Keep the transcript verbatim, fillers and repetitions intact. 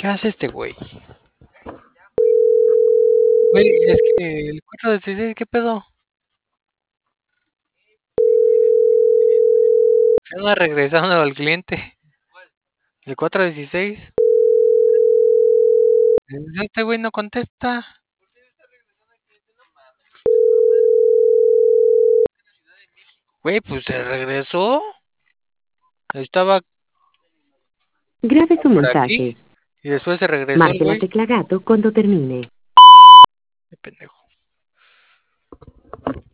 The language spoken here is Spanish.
¿Qué hace este güey? Güey, es que el cuatro de dieciséis, ¿qué pedo? Anda regresando al cliente. El cuatro dieciséis. Este güey no contesta. Güey, pues se regresó. Estaba Grabe su por aquí mensaje. y después se regresó el Marque la güey. tecla gato cuando termine. Qué pendejo.